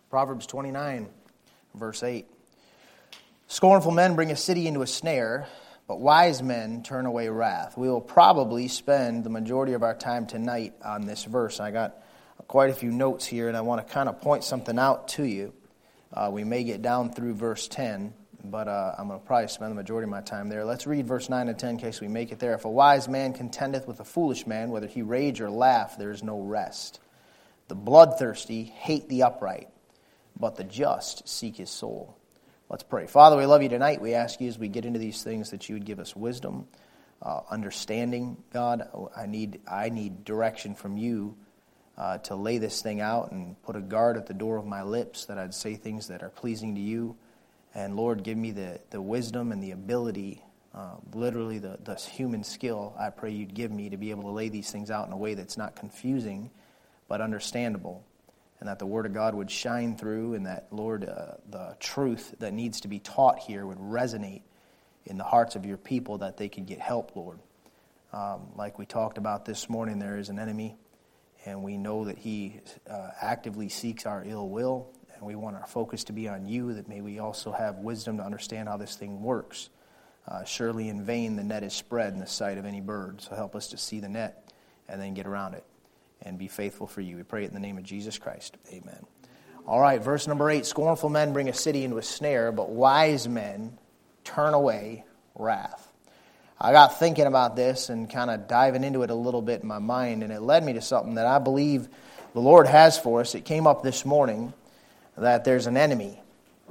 Proverbs 29, verse 8. Scornful men bring a city into a snare, but wise men turn away wrath. We will probably spend the majority of our time tonight on this verse. I got quite a few notes here, and I want to kind of point something out to you. We may get down through verse 10, but I'm going to probably spend the majority of my time there. Let's read verse 9 and 10 in case we make it there. If a wise man contendeth with a foolish man, whether he rage or laugh, there is no rest. The bloodthirsty hate the upright, but the just seek his soul. Let's pray. Father, we love you tonight. We ask you as we get into these things that you would give us wisdom, understanding. God, I need direction from you to lay this thing out and put a guard at the door of my lips, that I'd say things that are pleasing to you. And Lord, give me the wisdom and the ability, literally the human skill, I pray you'd give me to be able to lay these things out in a way that's not confusing, but understandable. And that the Word of God would shine through, and that, Lord, the truth that needs to be taught here would resonate in the hearts of your people, that they could get help, Lord. Like we talked about this morning, there is an enemy, and we know that he actively seeks our ill will, and we want our focus to be on you, that may we also have wisdom to understand how this thing works. Surely in vain the net is spread in the sight of any bird, so help us to see the net and then get around it and be faithful for you. We pray it in the name of Jesus Christ. Amen. All right, verse number 8. Scornful men bring a city into a snare, but wise men turn away wrath. I got thinking about this and kind of diving into it a little bit in my mind, and it led me to something that I believe the Lord has for us. It came up this morning that there's an enemy.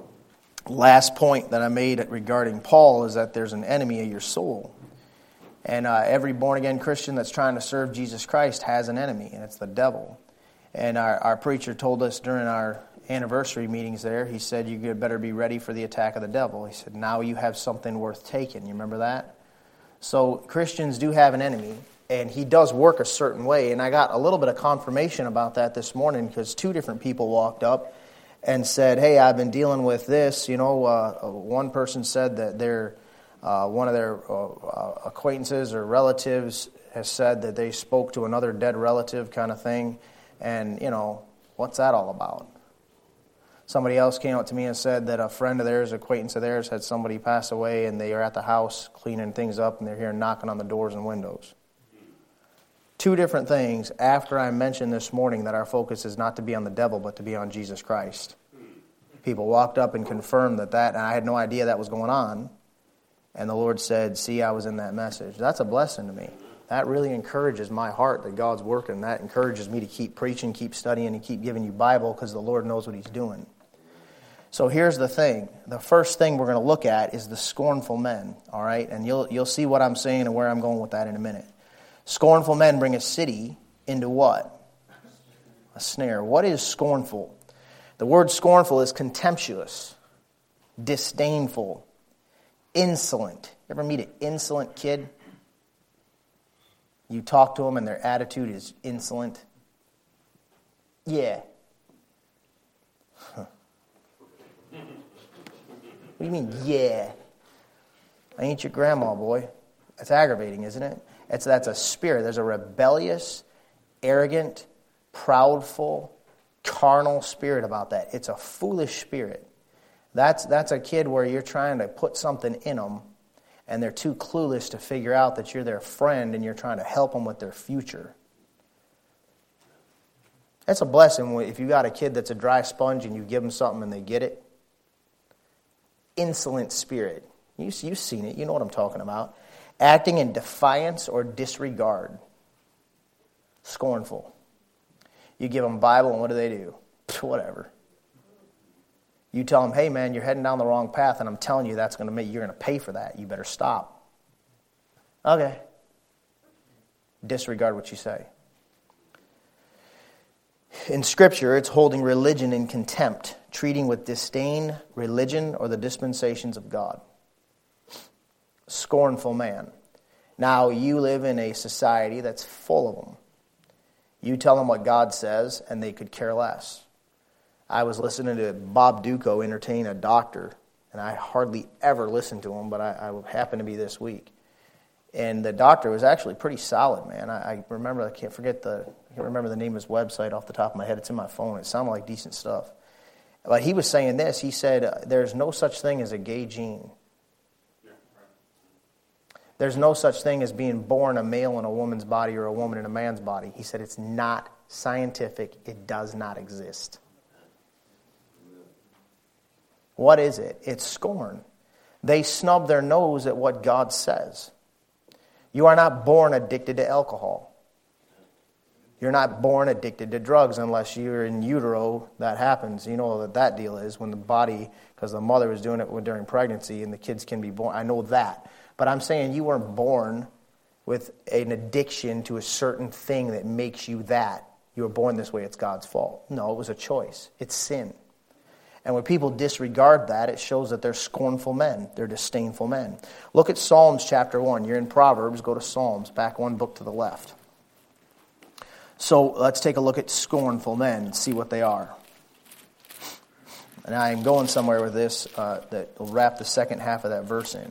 Last point that I made regarding Paul is that there's an enemy of your soul. And every born-again Christian that's trying to serve Jesus Christ has an enemy, and it's the devil. And our preacher told us during our anniversary meetings there, he said, you better be ready for the attack of the devil. He said, now you have something worth taking. You remember that? So Christians do have an enemy, and he does work a certain way. And I got a little bit of confirmation about that this morning, because two different people walked up and said, hey, I've been dealing with this. You know, one person said that one of their acquaintances or relatives has said that they spoke to another dead relative kind of thing. And, you know, what's that all about? Somebody else came up to me and said that a friend of theirs, acquaintance of theirs, had somebody pass away, and they are at the house cleaning things up, and they're here knocking on the doors and windows. Two different things after I mentioned this morning that our focus is not to be on the devil, but to be on Jesus Christ. People walked up and confirmed that, and I had no idea that was going on. And the Lord said, see, I was in that message. That's a blessing to me. That really encourages my heart that God's working. That encourages me to keep preaching, keep studying, and keep giving you Bible, because the Lord knows what He's doing. So here's the thing. The first thing we're going to look at is the scornful men. All right? And you'll see what I'm saying and where I'm going with that in a minute. Scornful men bring a city into what? A snare. What is scornful? The word scornful is contemptuous, disdainful, insolent. You ever meet an insolent kid? You talk to them and their attitude is insolent. Yeah. Huh. What do you mean, yeah? I ain't your grandma, boy. That's aggravating, isn't it? That's a spirit. There's a rebellious, arrogant, proudful, carnal spirit about that. It's a foolish spirit. That's a kid where you're trying to put something in them, and they're too clueless to figure out that you're their friend and you're trying to help them with their future. That's a blessing if you got a kid that's a dry sponge and you give them something and they get it. Insolent spirit. You've seen it. You know what I'm talking about. Acting in defiance or disregard. Scornful. You give them Bible and what do? Whatever. You tell them, hey man, you're heading down the wrong path, and I'm telling you that's going to make you're going to pay for that. You better stop. Okay. Disregard what you say. In Scripture, it's holding religion in contempt, treating with disdain religion or the dispensations of God. Scornful man. Now, you live in a society that's full of them. You tell them what God says, and they could care less. I was listening to Bob Duco entertain a doctor, and I hardly ever listen to him, but I happened to be this week. And the doctor was actually pretty solid, man. I remember, I can't remember the name of his website off the top of my head. It's in my phone. It sounded like decent stuff. But he was saying this. He said, there's no such thing as a gay gene. There's no such thing as being born a male in a woman's body or a woman in a man's body. He said it's not scientific. It does not exist. What is it? It's scorn. They snub their nose at what God says. You are not born addicted to alcohol. You're not born addicted to drugs unless you're in utero. That happens. You know what that deal is when the body, because the mother was doing it during pregnancy and the kids can be born. I know that. But I'm saying you weren't born with an addiction to a certain thing that makes you that. You were born this way, it's God's fault. No, it was a choice. It's sin. And when people disregard that, it shows that they're scornful men. They're disdainful men. Look at Psalms chapter 1. You're in Proverbs, go to Psalms, back one book to the left. So let's take a look at scornful men and see what they are. And I'm going somewhere with this that will wrap the second half of that verse in.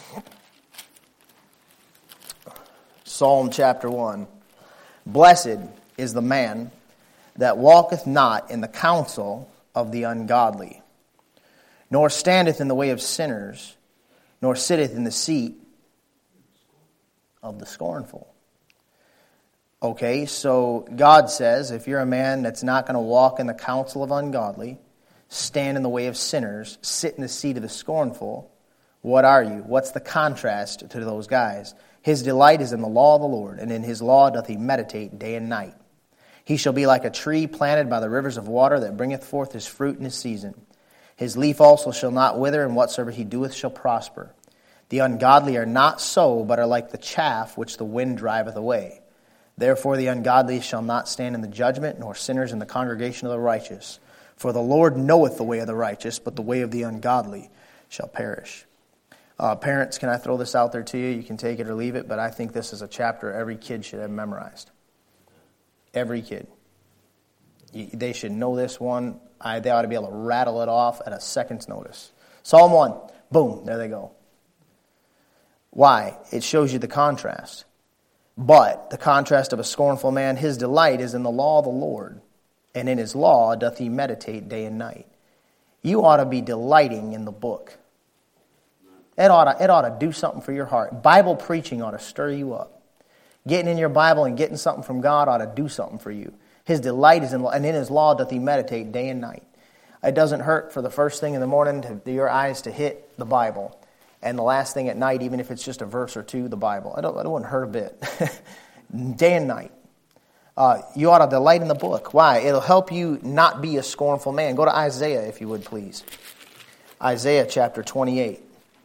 Psalm chapter 1. Blessed is the man that walketh not in the counsel of the ungodly, nor standeth in the way of sinners, nor sitteth in the seat of the scornful. Okay, so God says if you're a man that's not going to walk in the counsel of ungodly, stand in the way of sinners, sit in the seat of the scornful, what are you? What's the contrast to those guys? His delight is in the law of the Lord, and in his law doth he meditate day and night. He shall be like a tree planted by the rivers of water that bringeth forth his fruit in his season. His leaf also shall not wither, and whatsoever he doeth shall prosper. The ungodly are not so, but are like the chaff which the wind driveth away. Therefore the ungodly shall not stand in the judgment, nor sinners in the congregation of the righteous. For the Lord knoweth the way of the righteous, but the way of the ungodly shall perish. Parents, can I throw this out there to you? You can take it or leave it, but I think this is a chapter every kid should have memorized. Every kid. They should know this one. They ought to be able to rattle it off at a second's notice. Psalm 1. Boom. There they go. Why? It shows you the contrast. But the contrast of a scornful man, his delight is in the law of the Lord, and in his law doth he meditate day and night. You ought to be delighting in the book. It ought to do something for your heart. Bible preaching ought to stir you up. Getting in your Bible and getting something from God ought to do something for you. His delight is in law, and in his law doth he meditate day and night. It doesn't hurt for the first thing in the morning to your eyes to hit the Bible, and the last thing at night, even if it's just a verse or two, the Bible. It wouldn't hurt a bit. Day and night. You ought to delight in the book. Why? It'll help you not be a scornful man. Go to Isaiah, if you would, please. Isaiah chapter 28.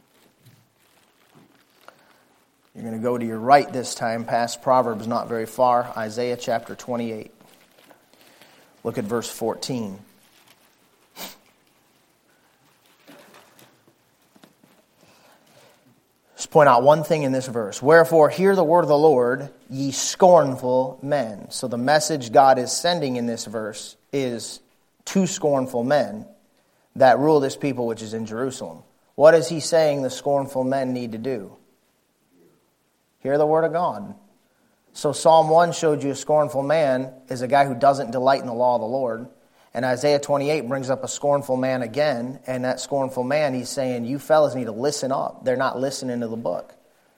You're going to go to your right this time, past Proverbs, not very far. Isaiah chapter 28. Look at verse 14. Just point out one thing in this verse. Wherefore, hear the word of the Lord, ye scornful men. So the message God is sending in this verse is to scornful men that rule this people which is in Jerusalem. What is he saying the scornful men need to do? Hear the word of God. So Psalm 1 showed you a scornful man is a guy who doesn't delight in the law of the Lord. And Isaiah 28 brings up a scornful man again. And that scornful man, he's saying, you fellas need to listen up. They're not listening to the book.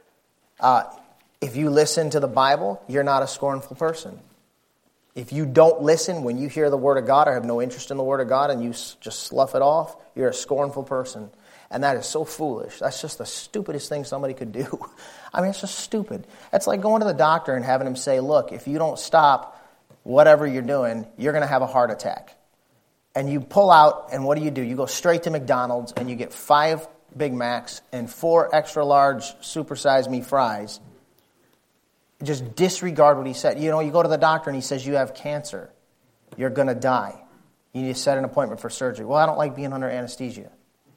If you listen to the Bible, you're not a scornful person. If you don't listen when you hear the word of God or have no interest in the word of God and you just slough it off, you're a scornful person. And that is so foolish. That's just the stupidest thing somebody could do. I mean, it's just stupid. It's like going to the doctor and having him say, look, if you don't stop whatever you're doing, you're going to have a heart attack. And you pull out, and what do? You go straight to McDonald's, and you get 5 Big Macs and 4 extra large supersize me fries. Just disregard what he said. You know, you go to the doctor, and he says you have cancer. You're going to die. You need to set an appointment for surgery. Well, I don't like being under anesthesia.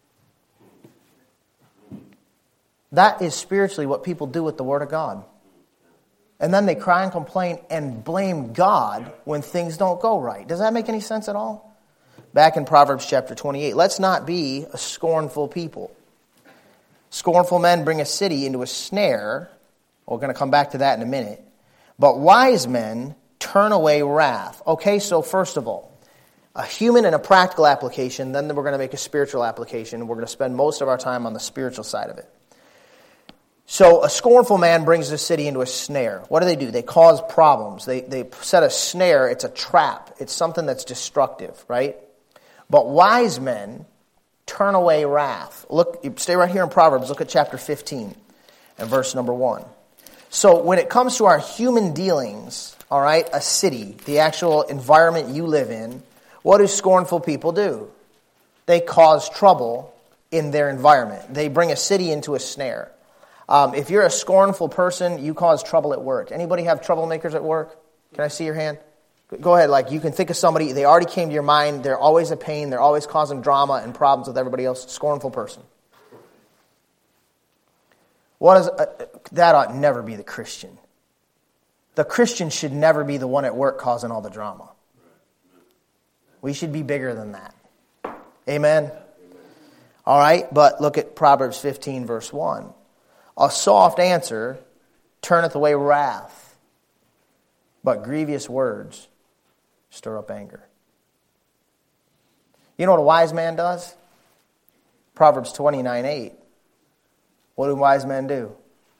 That is spiritually what people do with the Word of God. And then they cry and complain and blame God when things don't go right. Does that make any sense at all? Back in Proverbs chapter 28, let's not be a scornful people. Scornful men bring a city into a snare. We're going to come back to that in a minute. But wise men turn away wrath. Okay, so first of all, a human and a practical application, then we're going to make a spiritual application, and we're going to spend most of our time on the spiritual side of it. So a scornful man brings the city into a snare. What do? They cause problems. They set a snare. It's a trap. It's something that's destructive, right? But wise men turn away wrath. Look, stay right here in Proverbs. Look at chapter 15 and verse number 1. So when it comes to our human dealings, all right, a city, the actual environment you live in, what do scornful people do? They cause trouble in their environment. They bring a city into a snare. If you're a scornful person, you cause trouble at work. Anybody have troublemakers at work? Can I see your hand? Go ahead. Like, you can think of somebody, they already came to your mind, they're always a pain, they're always causing drama and problems with everybody else. Scornful person. That ought never be the Christian. The Christian should never be the one at work causing all the drama. We should be bigger than that. Amen? All right, but look at Proverbs 15, verse 1. A soft answer turneth away wrath, but grievous words stir up anger. You know what a wise man does? Proverbs 29:8. What do wise men do?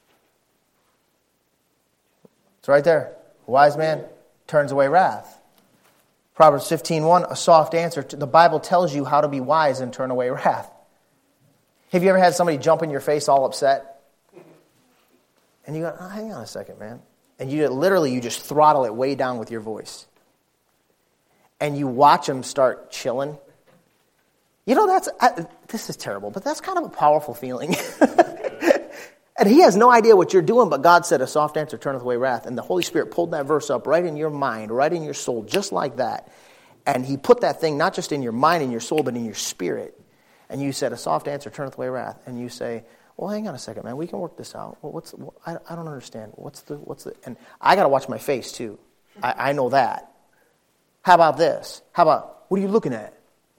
It's right there. A wise man turns away wrath. Proverbs 15:1, a soft answer. The Bible tells you how to be wise and turn away wrath. Have you ever had somebody jump in your face all upset? And you go, oh, hang on a second, man. And you just throttle it way down with your voice. And you watch them start chilling. You know, this is terrible, but that's kind of a powerful feeling. And he has no idea what you're doing, but God said, a soft answer turneth away wrath. And the Holy Spirit pulled that verse up right in your mind, right in your soul, just like that. And he put that thing not just in your mind and your soul, but in your spirit. And you said, a soft answer turneth away wrath. And you say, well, hang on a second, man. We can work this out. Well, I don't understand. What's the? And I got to watch my face too. I know that. How about this? What are you looking at?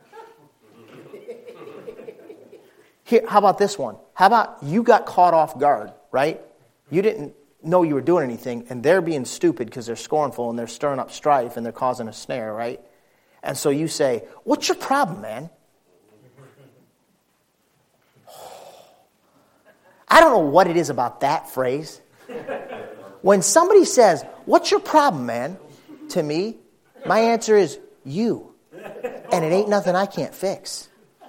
Here, how about this one? How about you got caught off guard, right? You didn't know you were doing anything, and they're being stupid because they're scornful and they're stirring up strife and they're causing a snare, right? And so you say, what's your problem, man? I don't know what it is about that phrase. When somebody says, what's your problem, man? To me, my answer is you. And it ain't nothing I can't fix.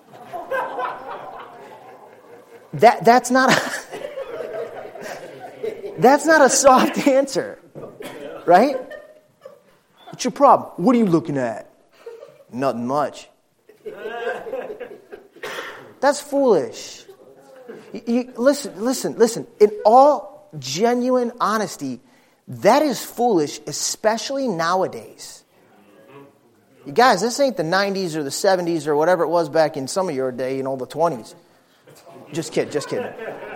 That's not a soft answer. Right? What's your problem? What are you looking at? Nothing much. That's foolish. Listen. In all genuine honesty, that is foolish, especially nowadays. You guys, this ain't the 90s or the 70s or whatever it was back in some of your day, the 20s. Just kidding.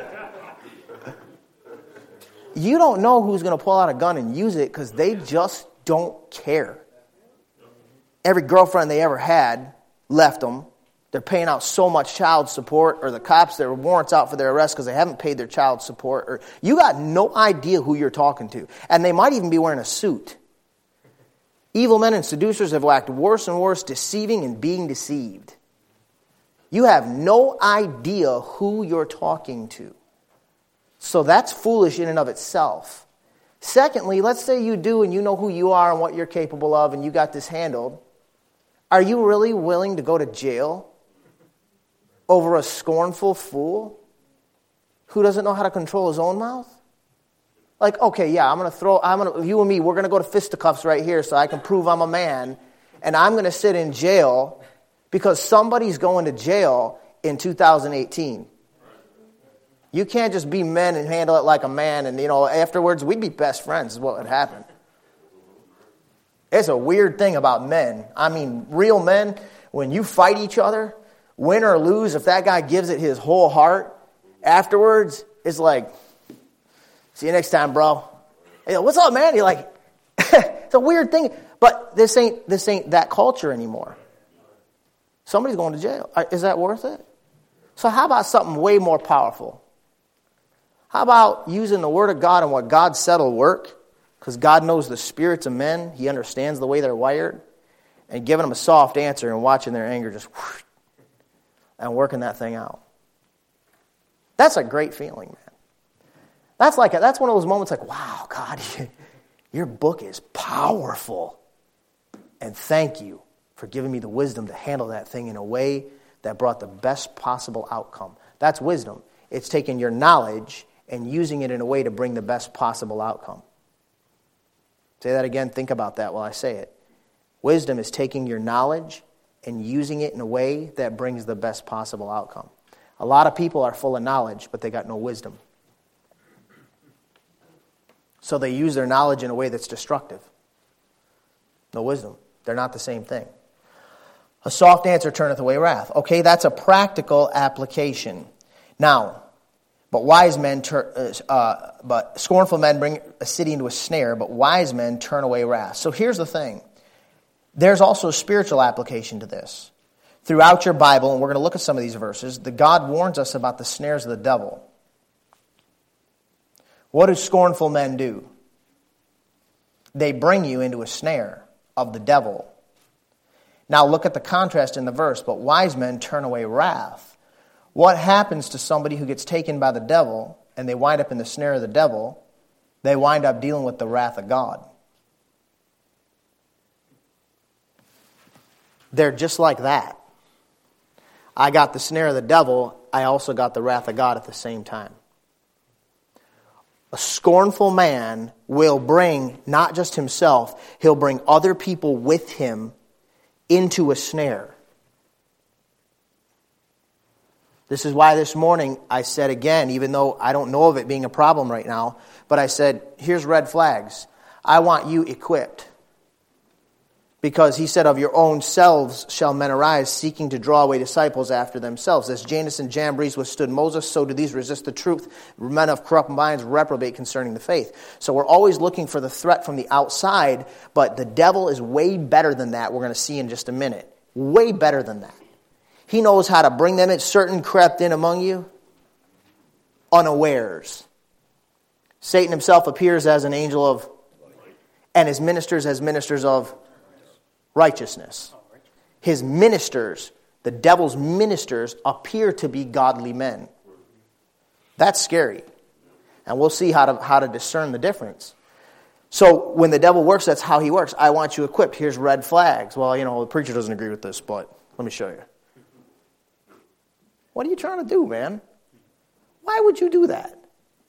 You don't know who's going to pull out a gun and use it because they just don't care. Every girlfriend they ever had left them. They're paying out so much child support, or the cops, their warrants out for their arrest because they haven't paid their child support. Or you got no idea who you're talking to. And they might even be wearing a suit. Evil men and seducers have waxed worse and worse, deceiving and being deceived. You have no idea who you're talking to. So that's foolish in and of itself. Secondly, let's say you do and you know who you are and what you're capable of and you got this handled. Are you really willing to go to jail over a scornful fool who doesn't know how to control his own mouth? Like, okay, yeah, you and me, we're going to go to fisticuffs right here so I can prove I'm a man, and I'm going to sit in jail because somebody's going to jail in 2018. You can't just be men and handle it like a man, and, afterwards we'd be best friends is what would happen. It's a weird thing about men. I mean, real men, when you fight each other, win or lose, if that guy gives it his whole heart, afterwards, it's like, see you next time, bro. Hey, what's up, man? You're like, it's a weird thing. But this ain't that culture anymore. Somebody's going to jail. Is that worth it? So how about something way more powerful? How about using the Word of God and what God said will work? Because God knows the spirits of men. He understands the way they're wired. and giving them a soft answer and watching their anger just whoosh, and working that thing out. That's a great feeling, man. That's one of those moments like, wow, God, your book is powerful. And thank you for giving me the wisdom to handle that thing in a way that brought the best possible outcome. That's wisdom. It's taking your knowledge and using it in a way to bring the best possible outcome. Say that again. Think about that while I say it. Wisdom is taking your knowledge and using it in a way that brings the best possible outcome. A lot of people are full of knowledge, but they got no wisdom. So they use their knowledge in a way that's destructive. No wisdom. They're not the same thing. A soft answer turneth away wrath. Okay, that's a practical application. Now, but scornful men bring a city into a snare, but wise men turn away wrath. So here's the thing. There's also a spiritual application to this. Throughout your Bible, and we're going to look at some of these verses, God warns us about the snares of the devil. What do scornful men do? They bring you into a snare of the devil. Now look at the contrast in the verse, but wise men turn away wrath. What happens to somebody who gets taken by the devil and they wind up in the snare of the devil? They wind up dealing with the wrath of God. They're just like that. I got the snare of the devil, I also got the wrath of God at the same time. A scornful man will bring not just himself, he'll bring other people with him into a snare. This is why this morning I said again, even though I don't know of it being a problem right now, but I said, here's red flags. I want you equipped. Because he said, of your own selves shall men arise, seeking to draw away disciples after themselves. As Jannes and Jambres withstood Moses, so do these resist the truth. Men of corrupt minds reprobate concerning the faith. So we're always looking for the threat from the outside, but the devil is way better than that. We're going to see in just a minute. Way better than that. He knows how to bring them in. Certain crept in among you unawares. Satan himself appears as an angel of, and his ministers as ministers of righteousness. His ministers, the devil's ministers, appear to be godly men. That's scary. And we'll see how to discern the difference. So when the devil works, that's how he works. I want you equipped. Here's red flags. Well, the preacher doesn't agree with this, but let me show you. What are you trying to do, man? Why would you do that?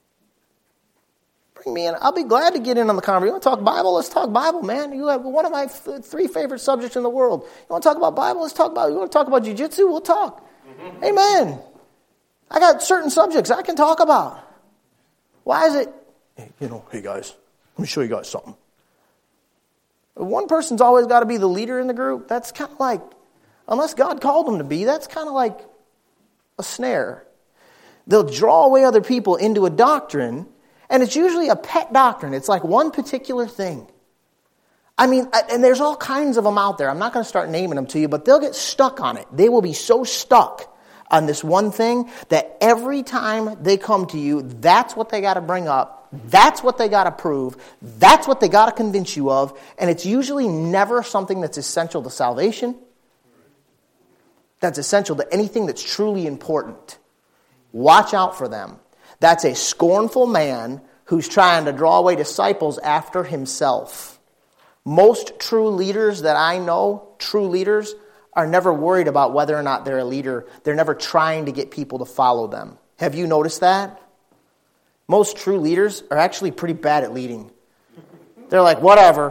Bring me in. I'll be glad to get in on the conversation. You want to talk Bible? Let's talk Bible, man. You have one of my 3 favorite subjects in the world. You want to talk about Bible? Let's talk about it. You want to talk about jiu-jitsu? We'll talk. Mm-hmm. Amen. I got certain subjects I can talk about. Why is it? Hey guys, let me show you guys something. One person's always got to be the leader in the group. That's kind of like, unless God called them to be, that's kind of like a snare. They'll draw away other people into a doctrine, and it's usually a pet doctrine. It's like one particular thing. And there's all kinds of them out there. I'm not going to start naming them to you, but they'll get stuck on it. They will be so stuck on this one thing that every time they come to you, that's what they got to bring up. That's what they got to prove. That's what they got to convince you of. And it's usually never something that's essential to salvation. That's essential to anything that's truly important. Watch out for them. That's a scornful man who's trying to draw away disciples after himself. Most true leaders that I know, true leaders, are never worried about whether or not they're a leader. They're never trying to get people to follow them. Have you noticed that? Most true leaders are actually pretty bad at leading. They're like, whatever.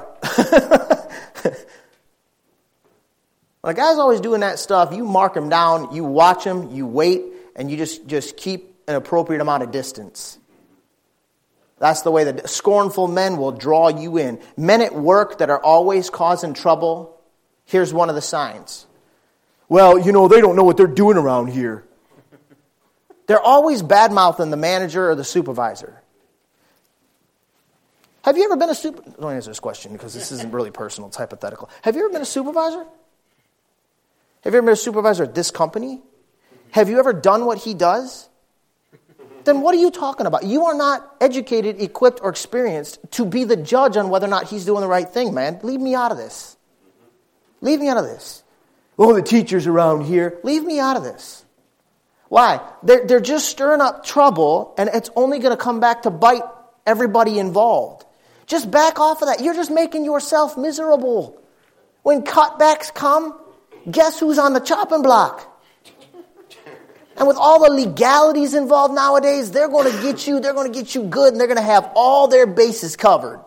When a guy's always doing that stuff, you mark him down, you watch him, you wait, and you just keep an appropriate amount of distance. That's the way that scornful men will draw you in. Men at work that are always causing trouble, here's one of the signs. Well, they don't know what they're doing around here. They're always bad-mouthing the manager or the supervisor. Have you ever been don't answer this question because this isn't really personal, it's hypothetical. Have you ever been a supervisor? Have you ever been a supervisor at this company? Have you ever done what he does? Then what are you talking about? You are not educated, equipped, or experienced to be the judge on whether or not he's doing the right thing, man. Leave me out of this. Leave me out of this. Oh, the teachers around here. Leave me out of this. Why? They're just stirring up trouble, and it's only going to come back to bite everybody involved. Just back off of that. You're just making yourself miserable. When cutbacks come, guess who's on the chopping block? And with all the legalities involved nowadays, they're going to get you good, and they're going to have all their bases covered.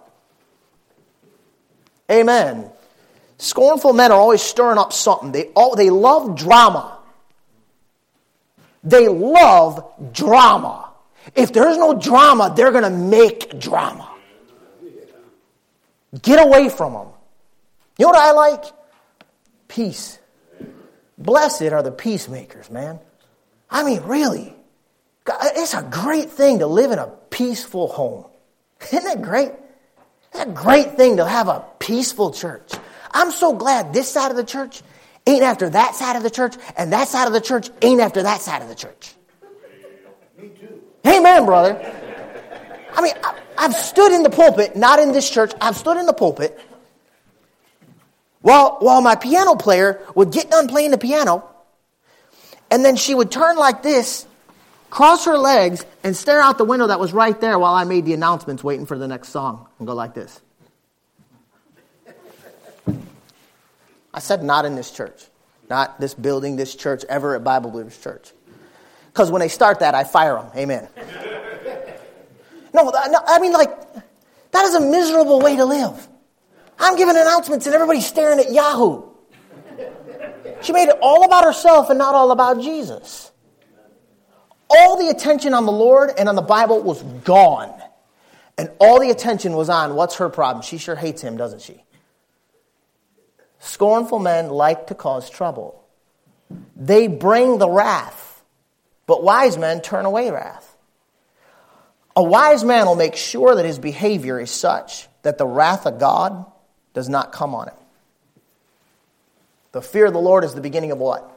Amen. Scornful men are always stirring up something. They love drama. They love drama. If there's no drama, they're going to make drama. Get away from them. You know what I like? Peace. Blessed are the peacemakers, man. I mean, really. It's a great thing to live in a peaceful home. Isn't that great? It's a great thing to have a peaceful church. I'm so glad this side of the church ain't after that side of the church, and that side of the church ain't after that side of the church. Me too. Amen, brother. I mean, I've stood in the pulpit, not in this church. I've stood in the pulpit while my piano player would get done playing the piano, and then she would turn like this, cross her legs, and stare out the window that was right there while I made the announcements waiting for the next song, and go like this. I said not in this church. Not this building, this church, ever at Bible Believers Church. Because when they start that, I fire them. Amen. No, I mean, like, that is a miserable way to live. I'm giving announcements and everybody's staring at Yahoo. She made it all about herself and not all about Jesus. All the attention on the Lord and on the Bible was gone. And all the attention was on, what's her problem? She sure hates him, doesn't she? Scornful men like to cause trouble. They bring the wrath, but wise men turn away wrath. A wise man will make sure that his behavior is such that the wrath of God does not come on him. The fear of the Lord is the beginning of what?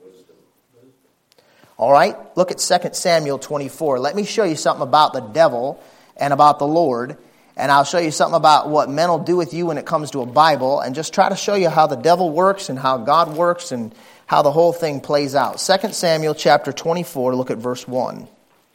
All right, look at 2 Samuel 24. Let me show you something about the devil and about the Lord. And I'll show you something about what men will do with you when it comes to a Bible, and just try to show you how the devil works and how God works and how the whole thing plays out. 2 Samuel chapter 24, look at verse 1.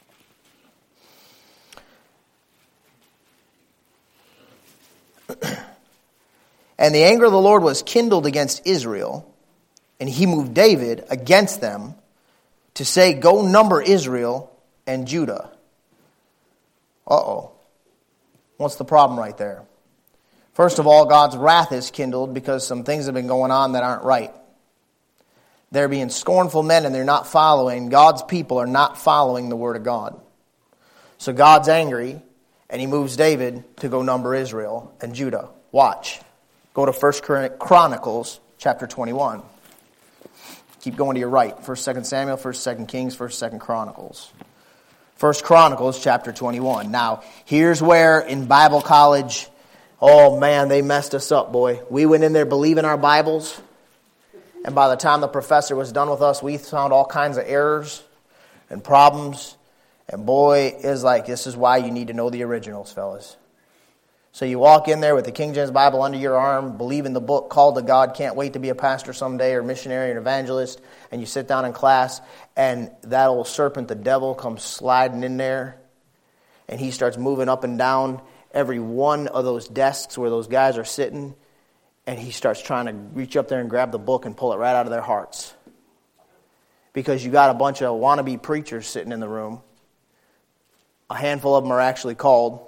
And the anger of the Lord was kindled against Israel, and he moved David against them to say, go number Israel and Judah. Uh-oh. What's the problem right there? First of all, God's wrath is kindled because some things have been going on that aren't right. They're being scornful men and they're not following. God's people are not following the word of God. So God's angry and he moves David to go number Israel and Judah. Watch. Go to 1 Chronicles chapter 21. Keep going to your right. 1st, 2nd Samuel, 1st, 2nd Kings, 1st, 2nd Chronicles. 1 Chronicles chapter 21. Now, here's where in Bible college, oh man, they messed us up, boy. We went in there believing our Bibles, and by the time the professor was done with us, we found all kinds of errors and problems. And boy, it's like, this is why you need to know the originals, fellas. So you walk in there with the King James Bible under your arm, believe in the book, called to God, can't wait to be a pastor someday, or missionary, or evangelist, and you sit down in class, and that old serpent, the devil, comes sliding in there, and he starts moving up and down every one of those desks where those guys are sitting, and he starts trying to reach up there and grab the book and pull it right out of their hearts. Because you got a bunch of wannabe preachers sitting in the room. A handful of them are actually called.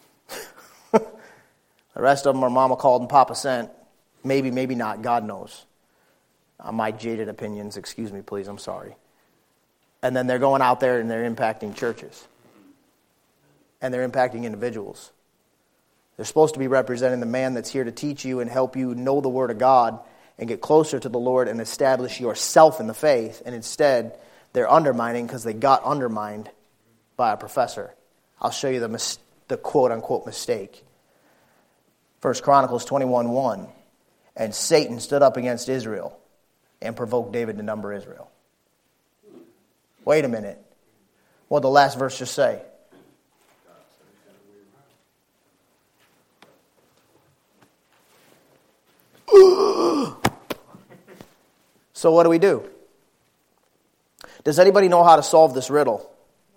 The rest of them are mama called and papa sent. Maybe, maybe not. God knows. My jaded opinions. Excuse me, please. I'm sorry. And then they're going out there and they're impacting churches. And they're impacting individuals. They're supposed to be representing the man that's here to teach you and help you know the Word of God and get closer to the Lord and establish yourself in the faith. And instead, they're undermining because they got undermined by a professor. I'll show you the quote-unquote mistake. 1 Chronicles 21:1. And Satan stood up against Israel and provoked David to number Israel. Wait a minute. What did the last verse just say? So what do? Does anybody know how to solve this riddle?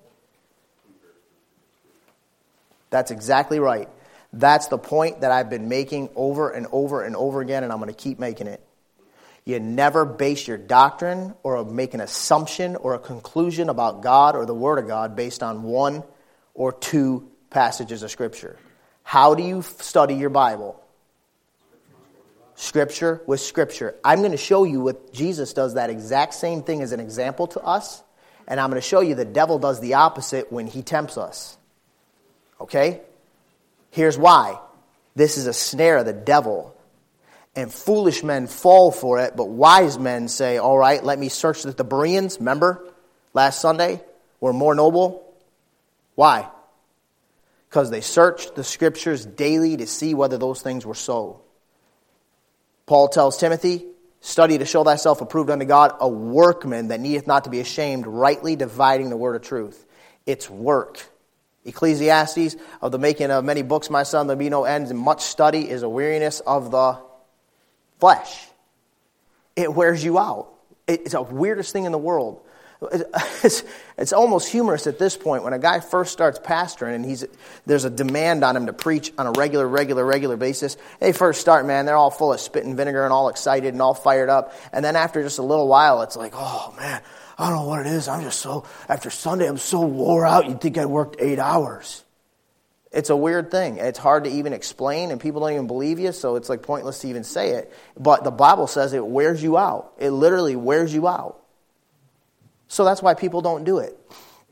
That's exactly right. That's the point that I've been making over and over and over again, and I'm going to keep making it. You never base your doctrine or make an assumption or a conclusion about God or the Word of God based on one or two passages of Scripture. How do you study your Bible? Scripture with Scripture. I'm going to show you what Jesus does that exact same thing as an example to us, and I'm going to show you the devil does the opposite when he tempts us. Okay? Here's why. This is a snare of the devil. And foolish men fall for it, but wise men say, all right, let me search the Bereans. Remember last Sunday? Were more noble. Why? Because they searched the Scriptures daily to see whether those things were so. Paul tells Timothy, study to show thyself approved unto God, a workman that needeth not to be ashamed, rightly dividing the word of truth. It's work. Ecclesiastes, of the making of many books, my son, there be no ends, and much study is a weariness of the flesh. It wears you out. It's the weirdest thing in the world. It's almost humorous at this point when a guy first starts pastoring and there's a demand on him to preach on a regular basis. They first start, man, they're all full of spit and vinegar and all excited and all fired up. And then after just a little while, it's like, oh man, I don't know what it is. After Sunday, I'm so wore out, you'd think I worked 8 hours. It's a weird thing. It's hard to even explain, and people don't even believe you, so it's like pointless to even say it. But the Bible says it wears you out. It literally wears you out. So that's why people don't do it.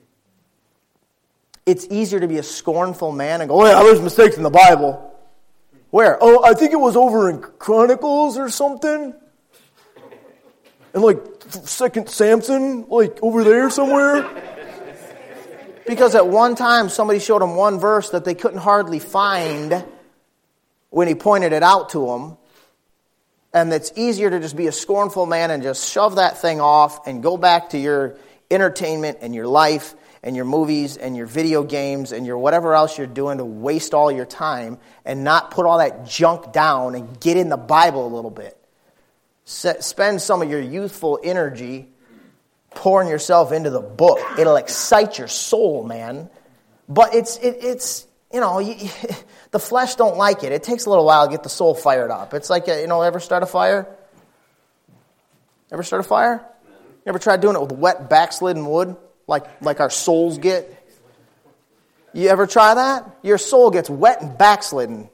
It's easier to be a scornful man and go, oh yeah, there's mistakes in the Bible. Where? Oh, I think it was over in Chronicles or something. And like 2 Samson, like over there somewhere. Because at one time somebody showed them one verse that they couldn't hardly find when he pointed it out to them. And it's easier to just be a scornful man and just shove that thing off and go back to your entertainment and your life and your movies and your video games and your whatever else you're doing to waste all your time and not put all that junk down and get in the Bible a little bit. Spend some of your youthful energy pouring yourself into the book. It'll excite your soul, man. But it's you know, the flesh don't like it. It takes a little while to get the soul fired up. It's like, ever start a fire? Ever start a fire? You ever tried doing it with wet, backslidden wood, like our souls get? You ever try that? Your soul gets wet and backslidden.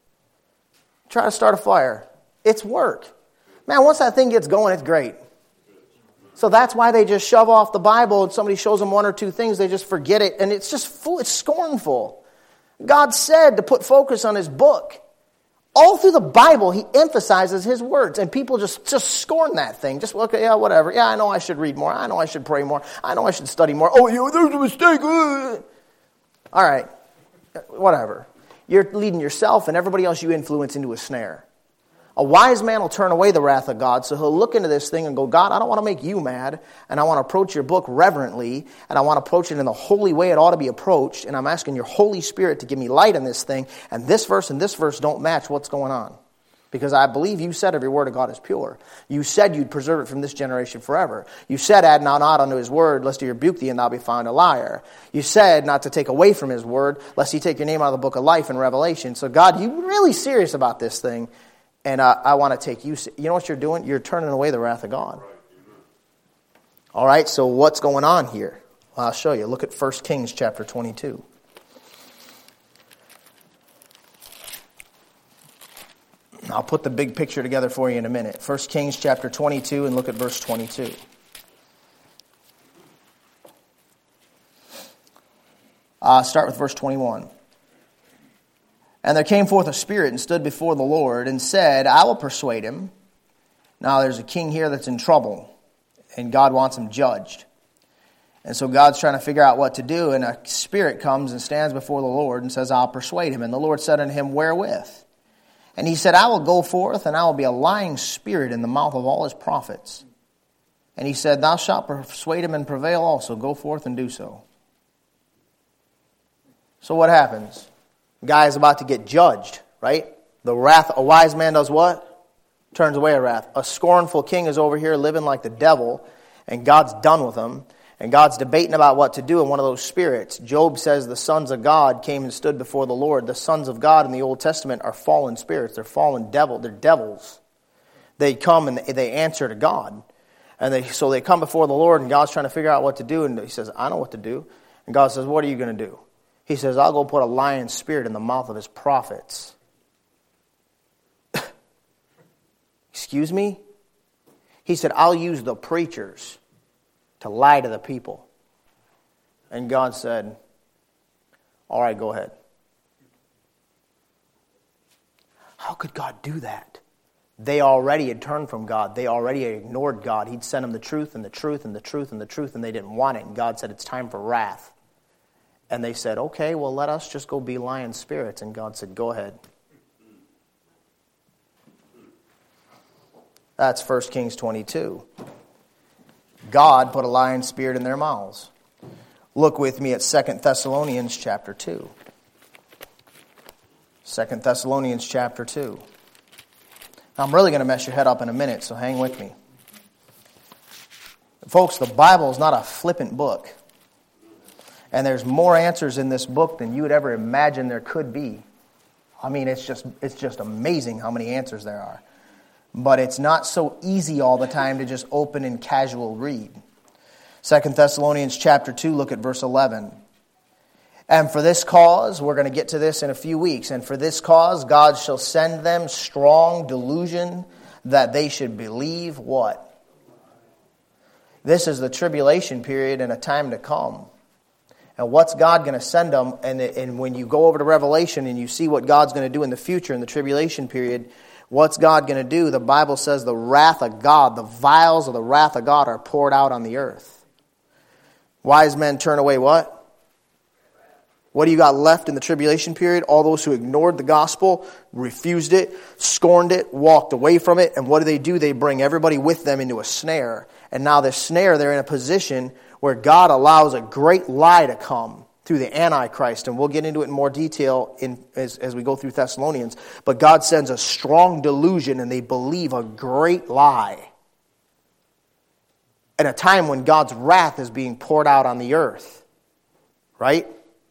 Try to start a fire. It's work. Man, once that thing gets going, it's great. So that's why they just shove off the Bible and somebody shows them one or two things, they just forget it, and it's just it's scornful. God said to put focus on His book. All through the Bible, He emphasizes His words, and people just scorn that thing. Just, okay, yeah, whatever. Yeah, I know I should read more. I know I should pray more. I know I should study more. Oh, there's a mistake. All right, whatever. You're leading yourself and everybody else you influence into a snare. A wise man will turn away the wrath of God, so he'll look into this thing and go, God, I don't want to make you mad, and I want to approach your book reverently, and I want to approach it in the holy way it ought to be approached, and I'm asking your Holy Spirit to give me light on this thing, and this verse don't match what's going on. Because I believe you said every word of God is pure. You said you'd preserve it from this generation forever. You said, add now not unto His word, lest He rebuke thee and thou be found a liar. You said not to take away from His word, lest He take your name out of the book of life in Revelation. So God, you're really serious about this thing. And I want to take you. You know what you're doing? You're turning away the wrath of God. All right, so what's going on here? Well, I'll show you. Look at 1 Kings chapter 22. I'll put the big picture together for you in a minute. 1 Kings chapter 22 and look at verse 22. Start with verse 21. And there came forth a spirit and stood before the Lord and said, I will persuade him. Now there's a king here that's in trouble, and God wants him judged. And so God's trying to figure out what to do, and a spirit comes and stands before the Lord and says, I'll persuade him. And the Lord said unto him, wherewith? And he said, I will go forth, and I will be a lying spirit in the mouth of all his prophets. And he said, thou shalt persuade him and prevail also. Go forth and do so. So what happens? The guy is about to get judged, right? A wise man does what? turns away wrath. A scornful king is over here living like the devil, and God's done with him. And God's debating about what to do in one of those spirits. Job says the sons of God came and stood before the Lord. The sons of God in the Old Testament are fallen spirits. They're fallen devil. They're devils. They come and they answer to God. And so they come before the Lord, and God's trying to figure out what to do. And he says, I know what to do. And God says, what are you going to do? He says, I'll go put a lion spirit in the mouth of his prophets. Excuse me? He said, I'll use the preachers to lie to the people. And God said, all right, go ahead. How could God do that? They already had turned from God. They already had ignored God. He'd sent them the truth and the truth and the truth and the truth, and they didn't want it. And God said, it's time for wrath. And they said, okay, well, let us just go be lion spirits. And God said, go ahead. That's 1 Kings 22. God put a lion spirit in their mouths. Look with me at 2 Thessalonians chapter 2. 2 Thessalonians chapter 2. Now, I'm really going to mess your head up in a minute, so hang with me. Folks, the Bible is not a flippant book. And there's more answers in this book than you would ever imagine there could be. I mean, it's just amazing how many answers there are. But it's not so easy all the time to just open and casual read. 2 Thessalonians chapter 2, look at verse 11. And for this cause, we're going to get to this in a few weeks, and for this cause God shall send them strong delusion that they should believe what? This is the tribulation period and a time to come. And what's God going to send them? And when you go over to Revelation and you see what God's going to do in the future in the tribulation period, what's God going to do? The Bible says the wrath of God, the vials of the wrath of God are poured out on the earth. Wise men turn away what? What do you got left in the tribulation period? All those who ignored the gospel, refused it, scorned it, walked away from it. And what do? They bring everybody with them into a snare. And now this snare, they're in a position where God allows a great lie to come through the Antichrist, and we'll get into it in more detail as we go through Thessalonians. But God sends a strong delusion, and they believe a great lie at a time when God's wrath is being poured out on the earth. Right?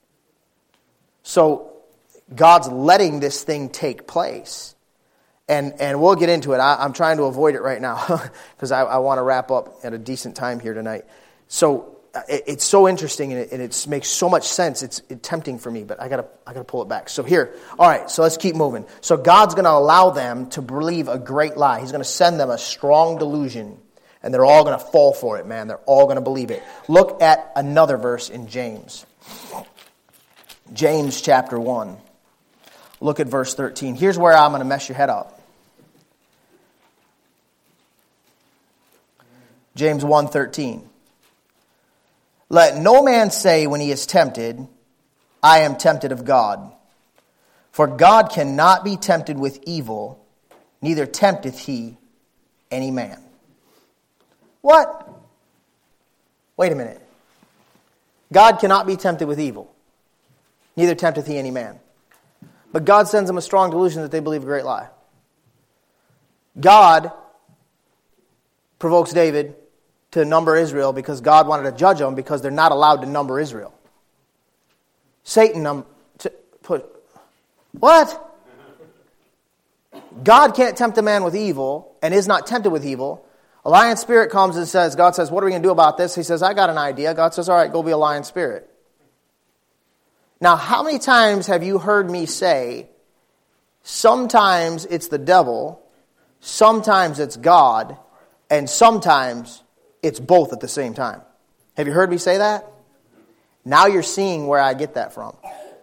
So God's letting this thing take place. And we'll get into it. I'm trying to avoid it right now because I want to wrap up at a decent time here tonight. So it's so interesting, and it makes so much sense. It's tempting for me, but I gotta pull it back. So here, all right. So let's keep moving. So God's going to allow them to believe a great lie. He's going to send them a strong delusion, and they're all going to fall for it, man. They're all going to believe it. Look at another verse in James. James chapter 1. Look at verse 13. Here's where I'm going to mess your head up. James 1:13. Let no man say when he is tempted, I am tempted of God. For God cannot be tempted with evil, neither tempteth he any man. What? Wait a minute. God cannot be tempted with evil, neither tempteth he any man. But God sends them a strong delusion that they believe a great lie. God provokes David to number Israel because God wanted to judge them because they're not allowed to number Israel. Satan what? God can't tempt a man with evil and is not tempted with evil. A lion spirit comes and says, God says, what are we going to do about this? He says, I got an idea. God says, all right, go be a lion spirit. Now, how many times have you heard me say, sometimes it's the devil, sometimes it's God, and sometimes it's both at the same time? Have you heard me say that? Now you're seeing where I get that from.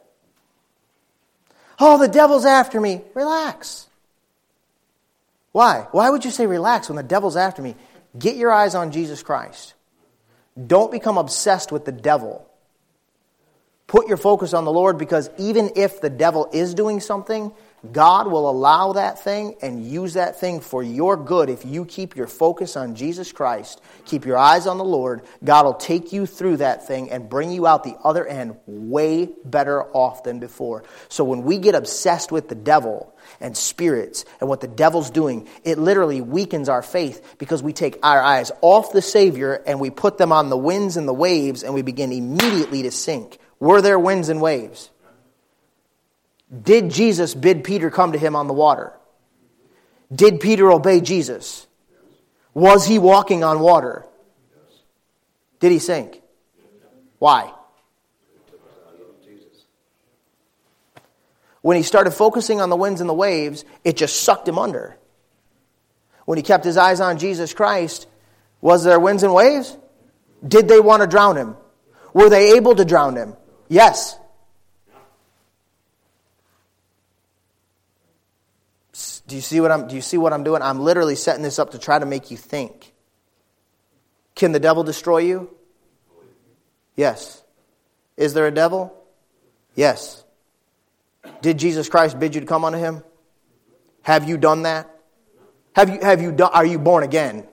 Oh, the devil's after me. Relax. Why? Why would you say relax when the devil's after me? Get your eyes on Jesus Christ. Don't become obsessed with the devil. Put your focus on the Lord, because even if the devil is doing something, God will allow that thing and use that thing for your good if you keep your focus on Jesus Christ, keep your eyes on the Lord. God will take you through that thing and bring you out the other end way better off than before. So when we get obsessed with the devil and spirits and what the devil's doing, it literally weakens our faith because we take our eyes off the Savior and we put them on the winds and the waves and we begin immediately to sink. Were there winds and waves? Did Jesus bid Peter come to him on the water? Did Peter obey Jesus? Was he walking on water? Did he sink? Why? When he started focusing on the winds and the waves, it just sucked him under. When he kept his eyes on Jesus Christ, was there winds and waves? Did they want to drown him? Were they able to drown him? Yes. Do you see what I'm doing? I'm literally setting this up to try to make you think. Can the devil destroy you? Yes. Is there a devil? Yes. Did Jesus Christ bid you to come unto him? Have you done that? Are you born again?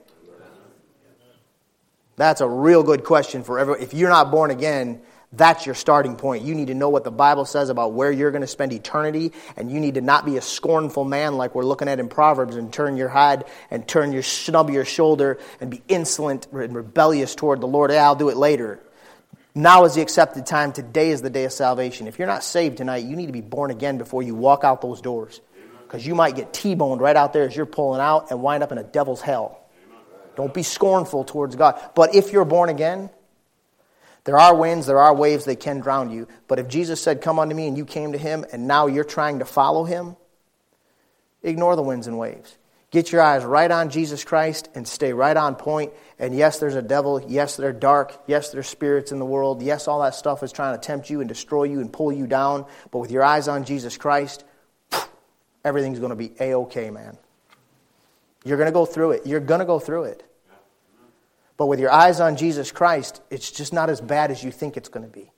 That's a real good question for everyone. If you're not born again, that's your starting point. You need to know what the Bible says about where you're going to spend eternity, and you need to not be a scornful man like we're looking at in Proverbs and turn your head and snub your shoulder and be insolent and rebellious toward the Lord. I'll do it later. Now is the accepted time. Today is the day of salvation. If you're not saved tonight, you need to be born again before you walk out those doors, because you might get T-boned right out there as you're pulling out and wind up in a devil's hell. Don't be scornful towards God. But if you're born again, there are winds, there are waves, they can drown you. But if Jesus said, come unto me, and you came to him, and now you're trying to follow him, ignore the winds and waves. Get your eyes right on Jesus Christ and stay right on point. And yes, there's a devil. Yes, they're dark. Yes, there's spirits in the world. Yes, all that stuff is trying to tempt you and destroy you and pull you down. But with your eyes on Jesus Christ, everything's going to be A-okay, man. You're going to go through it. You're going to go through it. But with your eyes on Jesus Christ, it's just not as bad as you think it's going to be.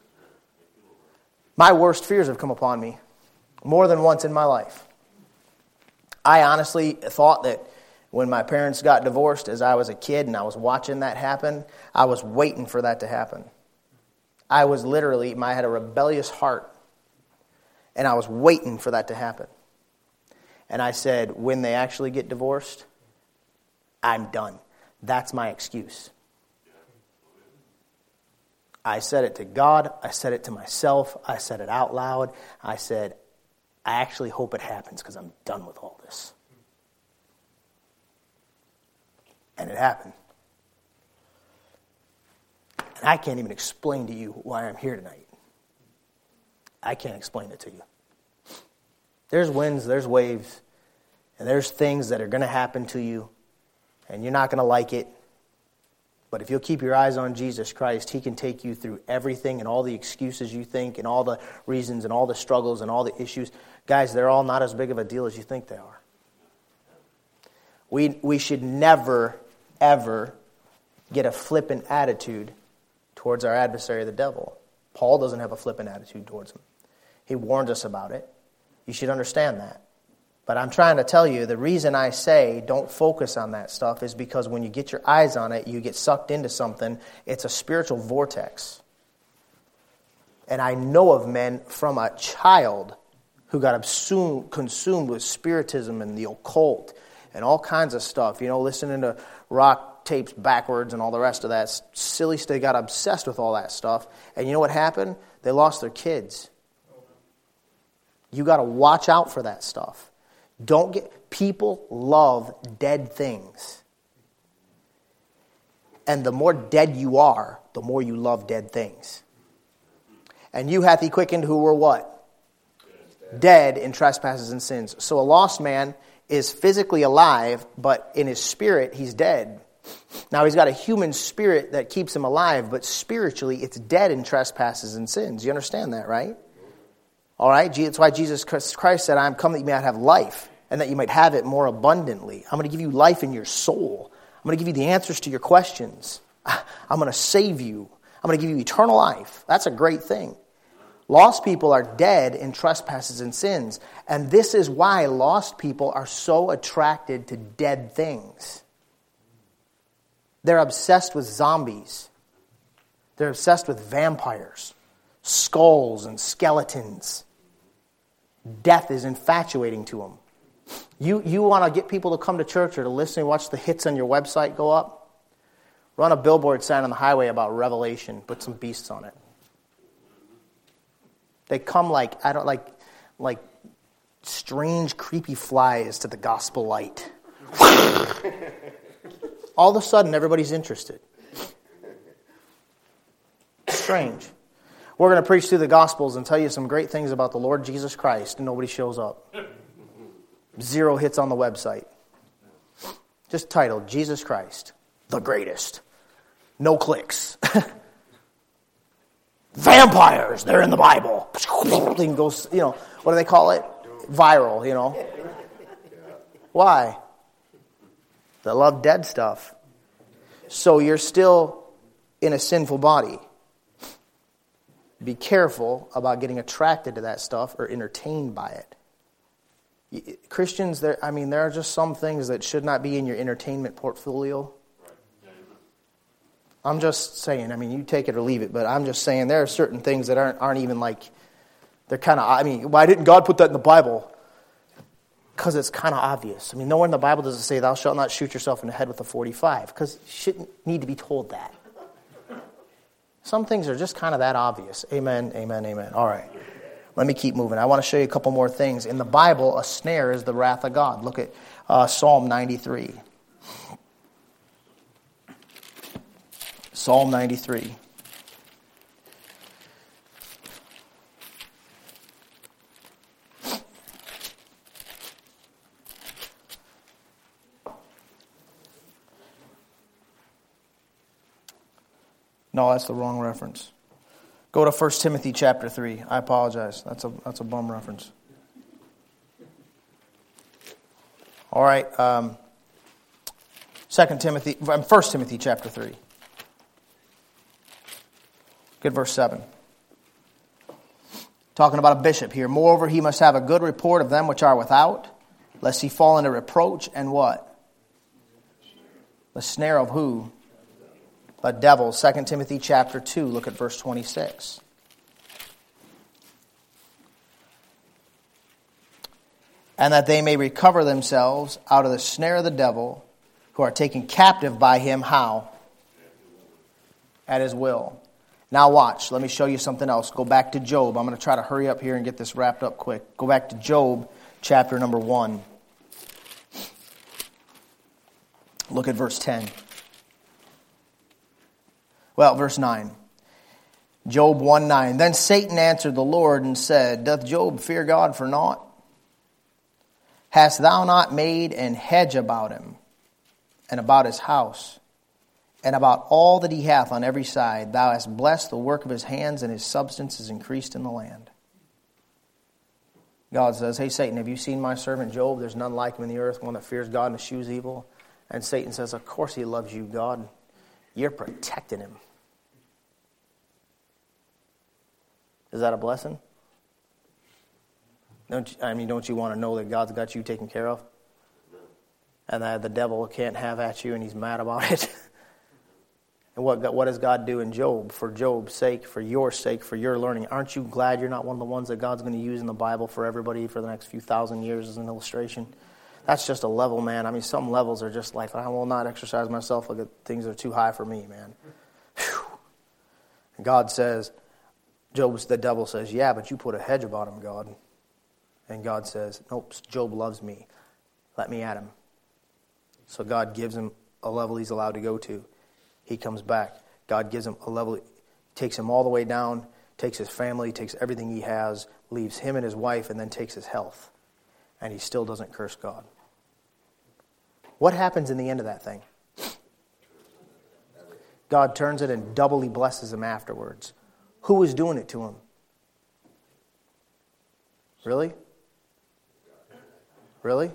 My worst fears have come upon me more than once in my life. I honestly thought that when my parents got divorced as I was a kid and I was watching that happen, I was waiting for that to happen. I had a rebellious heart, and I was waiting for that to happen. And I said, when they actually get divorced, I'm done. That's my excuse. I said it to God. I said it to myself. I said it out loud. I said, I actually hope it happens because I'm done with all this. And it happened. And I can't even explain to you why I'm here tonight. I can't explain it to you. There's winds, there's waves, and there's things that are going to happen to you, and you're not going to like it. But if you'll keep your eyes on Jesus Christ, he can take you through everything and all the excuses you think and all the reasons and all the struggles and all the issues. Guys, they're all not as big of a deal as you think they are. We should never, ever get a flippant attitude towards our adversary, the devil. Paul doesn't have a flippant attitude towards him. He warns us about it. You should understand that. But I'm trying to tell you, the reason I say don't focus on that stuff is because when you get your eyes on it, you get sucked into something. It's a spiritual vortex. And I know of men from a child who got consumed with spiritism and the occult and all kinds of stuff. You know, listening to rock tapes backwards and all the rest of that silly stuff. They got obsessed with all that stuff. And you know what happened? They lost their kids. You got to watch out for that stuff. People love dead things. And the more dead you are, the more you love dead things. And you hath he quickened who were what? Dead in trespasses and sins. So a lost man is physically alive, but in his spirit, he's dead. Now, he's got a human spirit that keeps him alive, but spiritually, it's dead in trespasses and sins. You understand that, right? All right? That's why Jesus Christ said, I am come that you may have life, and that you might have it more abundantly. I'm going to give you life in your soul. I'm going to give you the answers to your questions. I'm going to save you. I'm going to give you eternal life. That's a great thing. Lost people are dead in trespasses and sins. And this is why lost people are so attracted to dead things. They're obsessed with zombies. They're obsessed with vampires, skulls and skeletons. Death is infatuating to them. You want to get people to come to church or to listen and watch the hits on your website go up? Run a billboard sign on the highway about Revelation. Put some beasts on it. They come like strange, creepy flies to the gospel light. All of a sudden, everybody's interested. Strange. We're going to preach through the Gospels and tell you some great things about the Lord Jesus Christ, and nobody shows up. 0 hits on the website. Just titled, Jesus Christ, the greatest. No clicks. Vampires, they're in the Bible. Thing goes, what do they call it? Viral, Why? They love dead stuff. So you're still in a sinful body. Be careful about getting attracted to that stuff or entertained by it. Christians, there are just some things that should not be in your entertainment portfolio. I'm just saying, you take it or leave it, but I'm just saying there are certain things that aren't even like, they're kind of, why didn't God put that in the Bible? Because it's kind of obvious. Nowhere in the Bible does it say, thou shalt not shoot yourself in the head with a 45, because you shouldn't need to be told that. Some things are just kind of that obvious. Amen, amen, amen. All right. Let me keep moving. I want to show you a couple more things. In the Bible, a snare is the wrath of God. Look at Psalm 93. Psalm 93. No, that's the wrong reference. Go to 1 Timothy chapter 3. I apologize. That's a bum reference. All right. 1 Timothy chapter 3. Good verse 7. Talking about a bishop here. Moreover, he must have a good report of them which are without, lest he fall into reproach and what? The snare of who? The devil. 2 Timothy chapter 2. Look at verse 26. And that they may recover themselves out of the snare of the devil, who are taken captive by him. How? At his will. Now watch. Let me show you something else. Go back to Job. I'm going to try to hurry up here and get this wrapped up quick. Go back to Job chapter number 1. Look at verse 10. Well, verse 9. Job 1:9. Then Satan answered the Lord and said, Doth Job fear God for naught? Hast thou not made an hedge about him, and about his house, and about all that he hath on every side? Thou hast blessed the work of his hands, and his substance is increased in the land. God says, hey, Satan, have you seen my servant Job? There's none like him in the earth, one that fears God and eschews evil. And Satan says, of course he loves you, God. You're protecting him. Is that a blessing? Don't you want to know that God's got you taken care of? And that the devil can't have at you and he's mad about it? And what does God do in Job? For Job's sake, for your learning. Aren't you glad you're not one of the ones that God's going to use in the Bible for everybody for the next few thousand years as an illustration? That's just a level, man. Some levels are just like, I will not exercise myself. Look at things that are too high for me, man. Whew. And God says, the devil says, yeah, but you put a hedge about him, God. And God says, nope, Job loves me. Let me at him. So God gives him a level he's allowed to go to. He comes back. God gives him a level, takes him all the way down, takes his family, takes everything he has, leaves him and his wife, and then takes his health. And he still doesn't curse God. What happens in the end of that thing? God turns it and doubly blesses him afterwards. Who was doing it to him? Really? Really?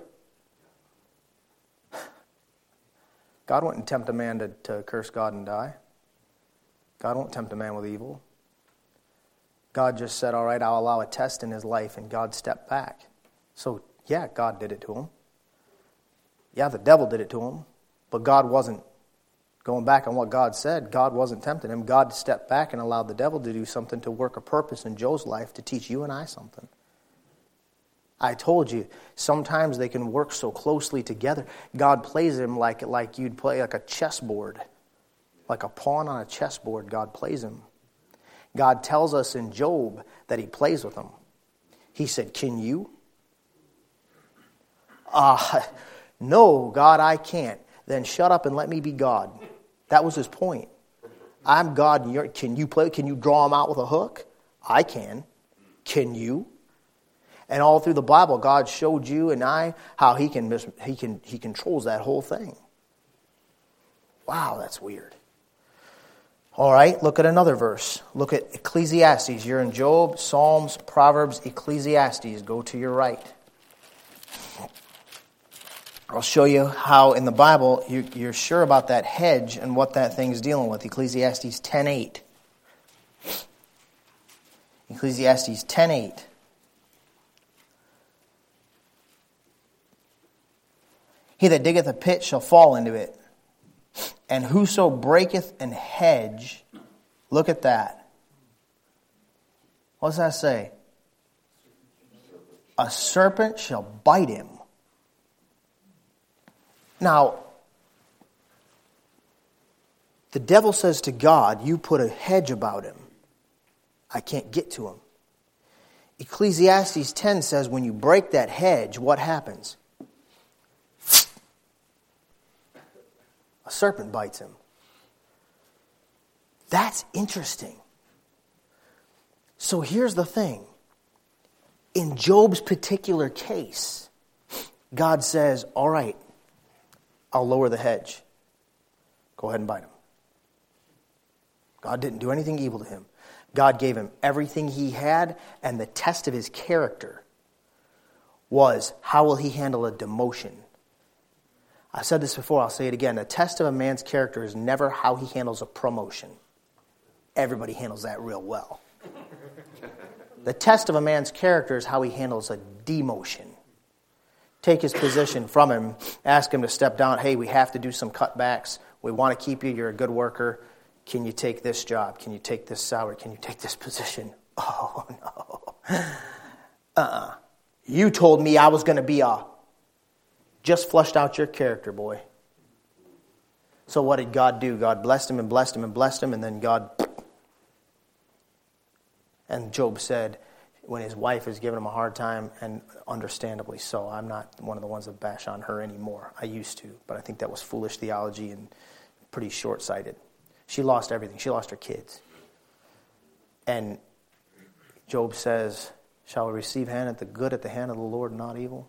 God wouldn't tempt a man to curse God and die. God won't tempt a man with evil. God just said, all right, I'll allow a test in his life, and God stepped back. So, yeah, God did it to him. Yeah, the devil did it to him, but God wasn't going back on what God said. God wasn't tempting him. God stepped back and allowed the devil to do something to work a purpose in Joe's life to teach you and I something. I told you, sometimes they can work so closely together. God plays him like you'd play like a chessboard. Like a pawn on a chessboard, God plays him. God tells us in Job that he plays with him. He said, can you? No, God, I can't. Then shut up and let me be God. That was his point. I'm God, and can you play? Can you draw him out with a hook? I can. Can you? And all through the Bible, God showed you and I how he controls that whole thing. Wow, that's weird. All right, look at another verse. Look at Ecclesiastes. You're in Job, Psalms, Proverbs, Ecclesiastes. Go to your right. I'll show you how in the Bible you're sure about that hedge and what that thing's dealing with. Ecclesiastes 10:8. Ecclesiastes 10:8. He that diggeth a pit shall fall into it, and whoso breaketh an hedge, look at that. What does that say? A serpent shall bite him. Now, the devil says to God, you put a hedge about him. I can't get to him. Ecclesiastes 10 says when you break that hedge, what happens? A serpent bites him. That's interesting. So here's the thing. In Job's particular case, God says, all right, I'll lower the hedge. Go ahead and bite him. God didn't do anything evil to him. God gave him everything he had, and the test of his character was, how will he handle a demotion? I've said this before, I'll say it again. The test of a man's character is never how he handles a promotion. Everybody handles that real well. The test of a man's character is how he handles a demotion. Take his position from him, ask him to step down. Hey, we have to do some cutbacks. We want to keep you. You're a good worker. Can you take this job? Can you take this salary? Can you take this position? Oh, no. You told me I was going to be just flushed out your character, boy. So what did God do? God blessed him and blessed him and blessed him, and then God... And Job said, when his wife is giving him a hard time, and understandably so, I'm not one of the ones that bash on her anymore. I used to, but I think that was foolish theology and pretty short-sighted. She lost everything. She lost her kids. And Job says, shall we receive the good at the hand of the Lord, not evil?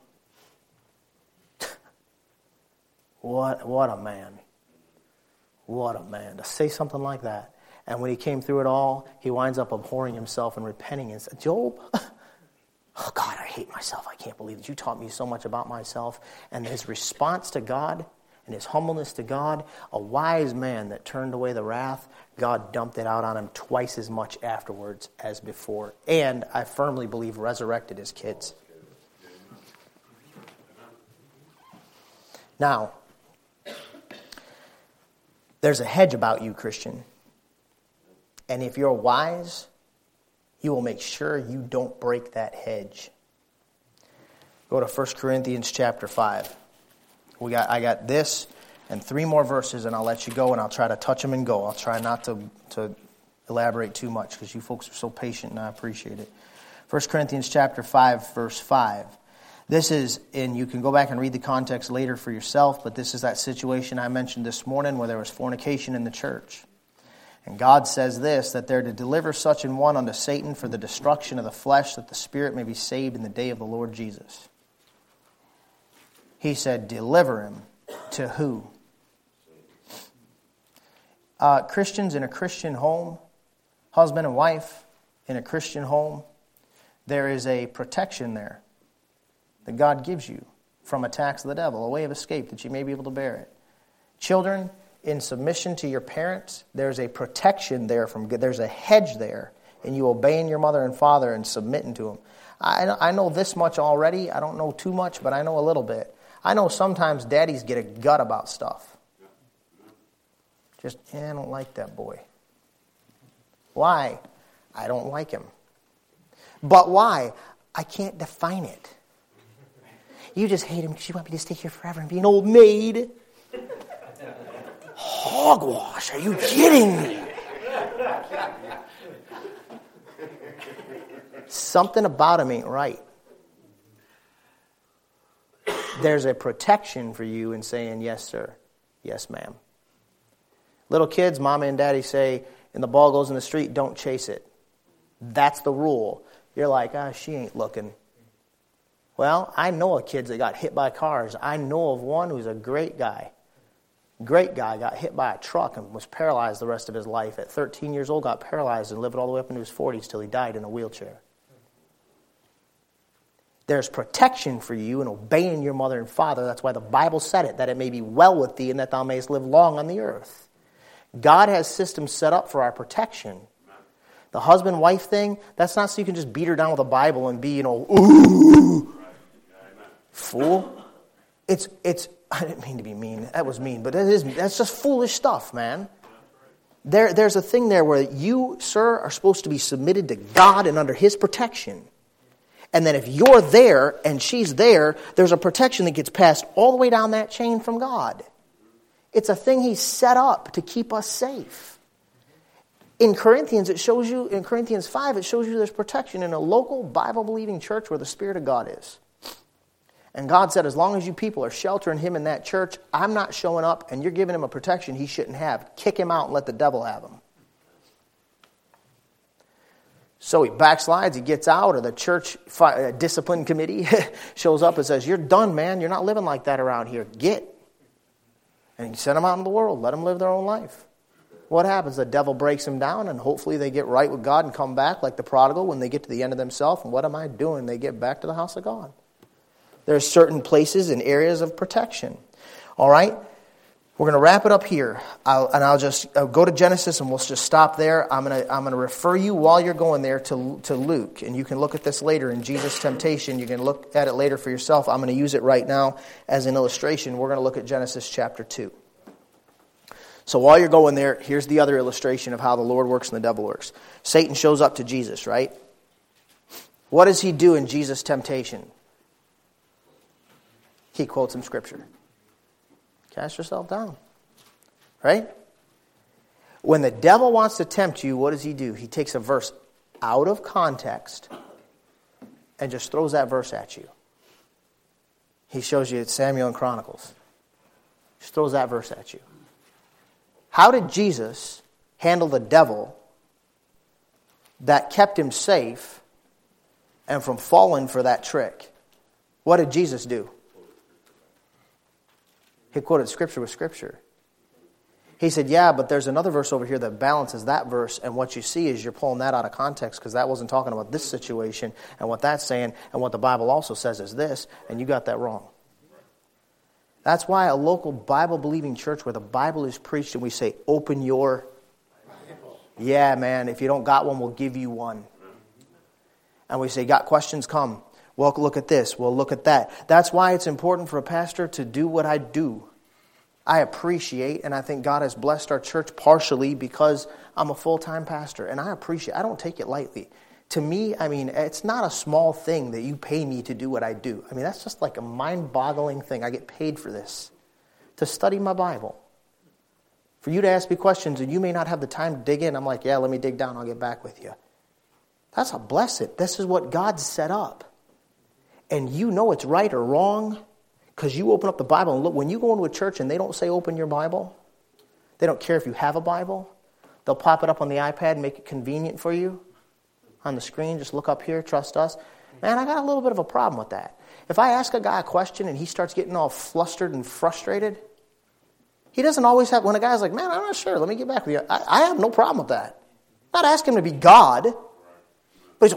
What a man. What a man. To say something like that. And when he came through it all, he winds up abhorring himself and repenting and said, Job, oh God, I hate myself. I can't believe that you taught me so much about myself. And his response to God and his humbleness to God, a wise man that turned away the wrath, God dumped it out on him twice as much afterwards as before. And I firmly believe resurrected his kids. Now, there's a hedge about you, Christian. And if you're wise, you will make sure you don't break that hedge. Go to 1 Corinthians chapter 5. I got this and 3 more verses, and I'll let you go, and I'll try to touch them and go. I'll try not to elaborate too much, because you folks are so patient, and I appreciate it. 1 Corinthians chapter 5, verse 5. This is, and you can go back and read the context later for yourself, but this is that situation I mentioned this morning where there was fornication in the church. And God says this, that they're to deliver such an one unto Satan for the destruction of the flesh, that the spirit may be saved in the day of the Lord Jesus. He said, deliver him to who? Christians in a Christian home, husband and wife in a Christian home, there is a protection there that God gives you from attacks of the devil, a way of escape that you may be able to bear it. Children, in submission to your parents, there's a protection there from good. There's a hedge there and you obeying your mother and father and submitting to them. I know this much already. I don't know too much, but I know a little bit. I know sometimes daddies get a gut about stuff. I don't like that boy. Why? I don't like him. But why? I can't define it. You just hate him because you want me to stay here forever and be an old maid. Hogwash, are you kidding me? Something about him ain't right. There's a protection for you in saying, yes, sir. Yes, ma'am. Little kids, mama and daddy say, and the ball goes in the street, don't chase it. That's the rule. You're like, she ain't looking. Well, I know of kids that got hit by cars. I know of one who's a great guy. Great guy, got hit by a truck and was paralyzed the rest of his life. At 13 years old, got paralyzed and lived all the way up into his 40s till he died in a wheelchair. There's protection for you in obeying your mother and father. That's why the Bible said it, that it may be well with thee and that thou mayest live long on the earth. God has systems set up for our protection. The husband-wife thing, that's not so you can just beat her down with a Bible and be, ooh, fool. It's. I didn't mean to be mean. That was mean, but that's just foolish stuff, man. There's a thing there where you, sir, are supposed to be submitted to God and under His protection. And then if you're there and she's there, there's a protection that gets passed all the way down that chain from God. It's a thing He set up to keep us safe. In Corinthians, in Corinthians 5, it shows you there's protection in a local Bible-believing church where the Spirit of God is. And God said, as long as you people are sheltering Him in that church, I'm not showing up and you're giving Him a protection He shouldn't have. Kick him out and let the devil have him. So he backslides, he gets out, or the church discipline committee shows up and says, you're done, man. You're not living like that around here. Get. And you send them out in the world. Let them live their own life. What happens? The devil breaks them down, and hopefully they get right with God and come back like the prodigal when they get to the end of themselves. And what am I doing? They get back to the house of God. There's certain places and areas of protection. All right? We're going to wrap it up here. I'll just go to Genesis and we'll just stop there. I'm going to refer you while you're going there to Luke. And you can look at this later in Jesus' temptation. You can look at it later for yourself. I'm going to use it right now as an illustration. We're going to look at Genesis chapter 2. So while you're going there, here's the other illustration of how the Lord works and the devil works. Satan shows up to Jesus, right? What does he do in Jesus' temptation? He quotes some scripture. Cast yourself down. Right? When the devil wants to tempt you, what does he do? He takes a verse out of context and just throws that verse at you. He shows you it's Samuel and Chronicles. Just throws that verse at you. How did Jesus handle the devil that kept him safe and from falling for that trick? What did Jesus do? He quoted Scripture with Scripture. He said, yeah, but there's another verse over here that balances that verse, and what you see is you're pulling that out of context because that wasn't talking about this situation and what that's saying, and what the Bible also says is this, and you got that wrong. That's why a local Bible-believing church where the Bible is preached and we say, open your Bible. Yeah, man, if you don't got one, we'll give you one. And we say, got questions? Come. Well, look at this. Well, look at that. That's why it's important for a pastor to do what I do. I appreciate, and I think God has blessed our church partially because I'm a full-time pastor. And I don't take it lightly. To me, it's not a small thing that you pay me to do what I do. That's just like a mind-boggling thing. I get paid for this, to study my Bible. For you to ask me questions and you may not have the time to dig in, I'm like, yeah, let me dig down. I'll get back with you. That's a blessing. This is what God set up. And you know it's right or wrong because you open up the Bible and look. When you go into a church and they don't say open your Bible, they don't care if you have a Bible. They'll pop it up on the iPad and make it convenient for you on the screen. Just look up here, trust us. Man, I got a little bit of a problem with that. If I ask a guy a question and he starts getting all flustered and frustrated, he doesn't always have, when a guy's like, man, I'm not sure, let me get back with you. I have no problem with that. I'm not asking him to be God. But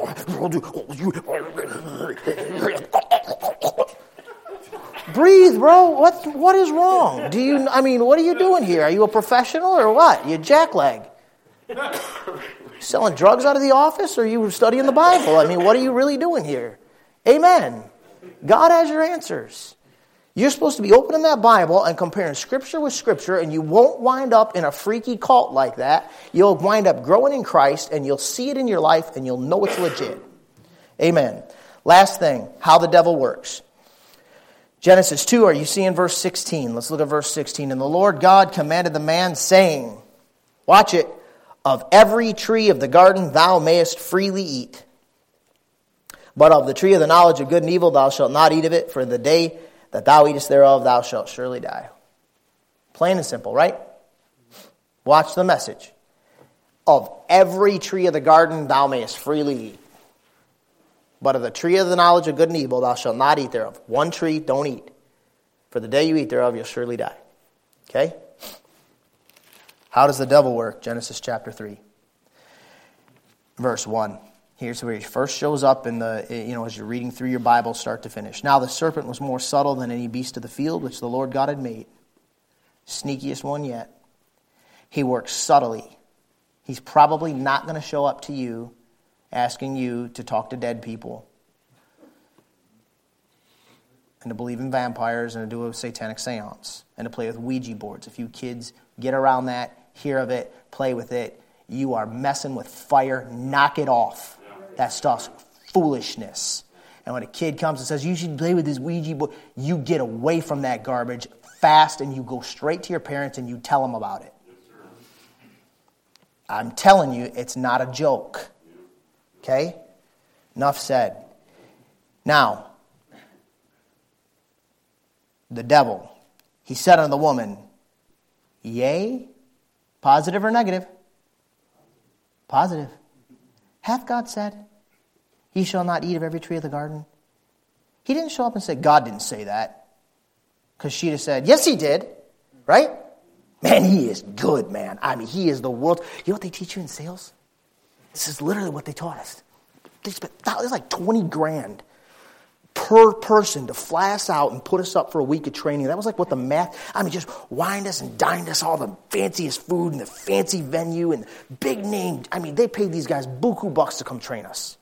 breathe, bro. What is wrong? What are you doing here? Are you a professional or what? You jackleg. selling drugs out of the office, or are you studying the Bible? I mean, what are you really doing here? Amen. God has your answers. You're supposed to be opening that Bible and comparing Scripture with Scripture, and you won't wind up in a freaky cult like that. You'll wind up growing in Christ, and you'll see it in your life, and you'll know it's legit. Amen. Last thing, how the devil works. Genesis 2, are you seeing verse 16? Let's look at verse 16. And the Lord God commanded the man, saying, watch it, of every tree of the garden thou mayest freely eat. But of the tree of the knowledge of good and evil thou shalt not eat of it, for in the day that thou eatest thereof thou shalt surely die. Plain and simple, right? Watch the message. Of every tree of the garden thou mayest freely eat. But of the tree of the knowledge of good and evil thou shalt not eat thereof. One tree, don't eat. For the day you eat thereof you'll surely die. Okay? How does the devil work? Genesis chapter 3. Verse 1. Here's where he first shows up in the, as you're reading through your Bible, start to finish. Now the serpent was more subtle than any beast of the field which the Lord God had made. Sneakiest one yet. He works subtly. He's probably not going to show up to you asking you to talk to dead people and to believe in vampires and to do a satanic seance and to play with Ouija boards. If you kids get around that, hear of it, play with it, you are messing with fire. Knock it off. That stuff's foolishness. And when a kid comes and says, you should play with this Ouija board, you get away from that garbage fast and you go straight to your parents and you tell them about it. I'm telling you, it's not a joke. Okay? Enough said. Now, the devil, he said unto the woman, yea, positive or negative? Positive. Hath God said, ye shall not eat of every tree of the garden? He didn't show up and say, God didn't say that. Because she'd have said, yes, he did. Right? Man, he is good, man. I mean, he is the world. You know what they teach you in sales? This is literally what they taught us. They spent, it was like 20 grand per person to fly us out and put us up for a week of training. That was like what the math, just wined us and dined us, all the fanciest food and the fancy venue and big name. They paid these guys buku bucks to come train us.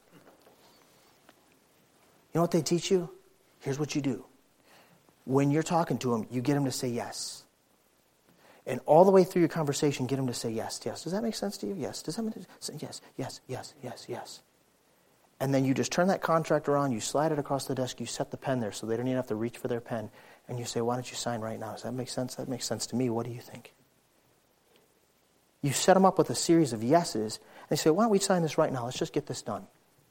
You know what they teach you? Here's what you do. When you're talking to them, you get them to say yes. And all the way through your conversation, get them to say yes. Yes. Does that make sense to you? Yes. Does that make sense? Yes, yes, yes, yes, yes. And then you just turn that contract around, you slide it across the desk, you set the pen there so they don't even have to reach for their pen. And you say, why don't you sign right now? Does that make sense? That makes sense to me. What do you think? You set them up with a series of yeses. And they say, why don't we sign this right now? Let's just get this done.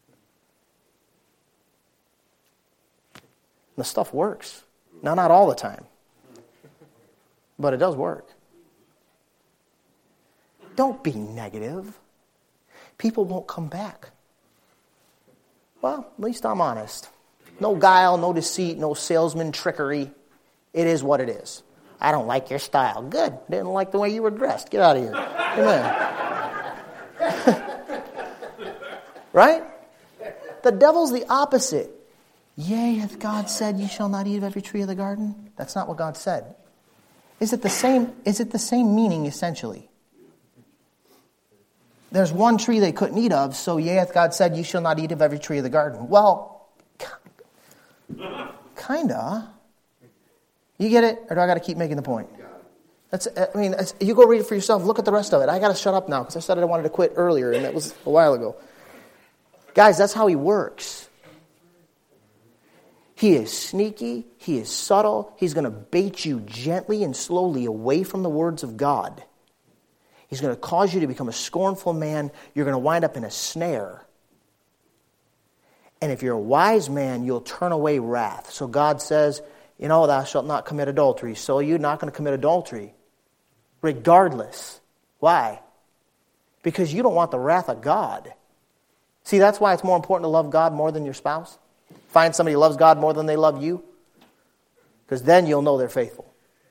And the stuff works. Now, not all the time. But it does work. Don't be negative. People won't come back. Well, at least I'm honest. No guile, no deceit, no salesman trickery. It is what it is. I don't like your style. Good. Didn't like the way you were dressed. Get out of here. Amen. Right? The devil's the opposite. Yea, hath God said, ye shall not eat of every tree of the garden? That's not what God said. Is it the same meaning essentially? There's one tree they couldn't eat of, so yea, hath God said, you shall not eat of every tree of the garden. Well, kinda. You get it? Or do I got to keep making the point? You go read it for yourself. Look at the rest of it. I got to shut up now because I said I wanted to quit earlier, and that was a while ago. Guys, that's how he works. He is sneaky. He is subtle. He's going to bait you gently and slowly away from the words of God. He's going to cause you to become a scornful man. You're going to wind up in a snare. And if you're a wise man, you'll turn away wrath. So God says, thou shalt not commit adultery. So you're not going to commit adultery. Regardless. Why? Because you don't want the wrath of God. See, that's why it's more important to love God more than your spouse. Find somebody who loves God more than they love you. Because then you'll know they're faithful.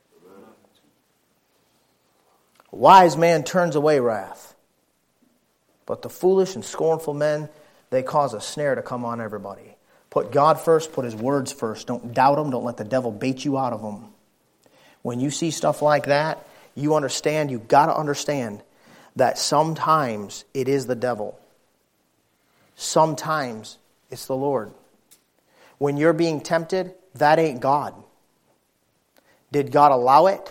A wise man turns away wrath. But the foolish and scornful men, they cause a snare to come on everybody. Put God first, put His words first. Don't doubt them. Don't let the devil bait you out of them. When you see stuff like that, you got to understand that sometimes it is the devil. Sometimes it's the Lord. When you're being tempted, that ain't God. Did God allow it?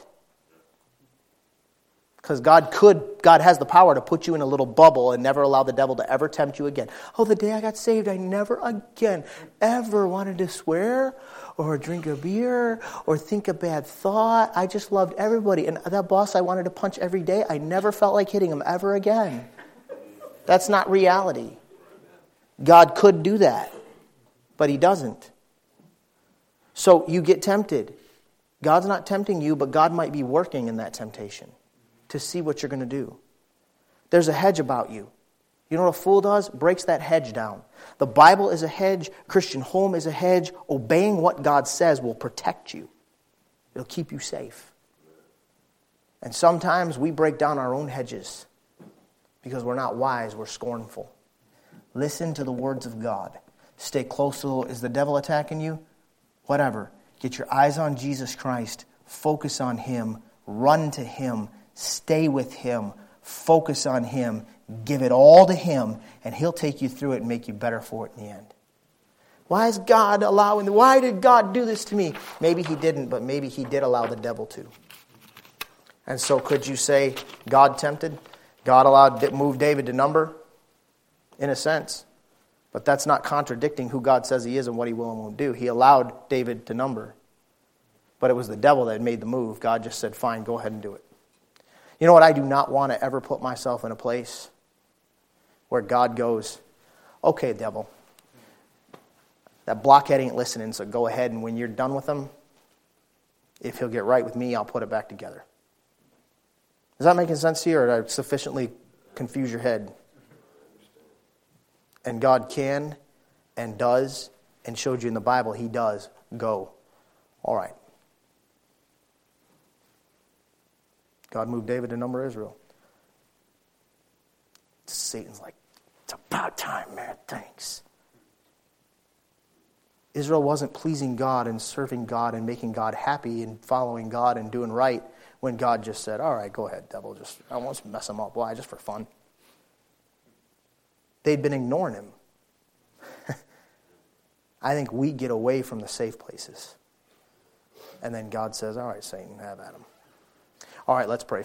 Because God has the power to put you in a little bubble and never allow the devil to ever tempt you again. Oh, the day I got saved, I never again ever wanted to swear or drink a beer or think a bad thought. I just loved everybody. And that boss I wanted to punch every day, I never felt like hitting him ever again. That's not reality. God could do that, but He doesn't. So you get tempted. God's not tempting you, but God might be working in that temptation to see what you're going to do. There's a hedge about you. You know what a fool does? Breaks that hedge down. The Bible is a hedge. Christian home is a hedge. Obeying what God says will protect you. It'll keep you safe. And sometimes we break down our own hedges because we're not wise, we're scornful. Listen to the words of God. Stay close to the Lord. Is the devil attacking you? Whatever. Get your eyes on Jesus Christ. Focus on Him. Run to Him. Stay with Him. Focus on Him. Give it all to Him, and He'll take you through it and make you better for it in the end. Why is God allowing? Why did God do this to me? Maybe He didn't, but maybe He did allow the devil to. And so could you say God tempted? God moved David to number? In a sense. But that's not contradicting who God says He is and what He will and won't do. He allowed David to number. But it was the devil that made the move. God just said, fine, go ahead and do it. You know what? I do not want to ever put myself in a place where God goes, okay, devil, that blockhead ain't listening, so go ahead, and when you're done with him, if he'll get right with me, I'll put it back together. Is that making sense to you, or did I sufficiently confuse your head? And God can and does, and showed you in the Bible, He does go. All right. God moved David to number Israel. Satan's like, it's about time, man, thanks. Israel wasn't pleasing God and serving God and making God happy and following God and doing right when God just said, all right, go ahead, devil, I won't mess him up. Why? Just for fun. They'd been ignoring Him. I think we get away from the safe places. And then God says, all right, Satan, have at him. All right, let's pray.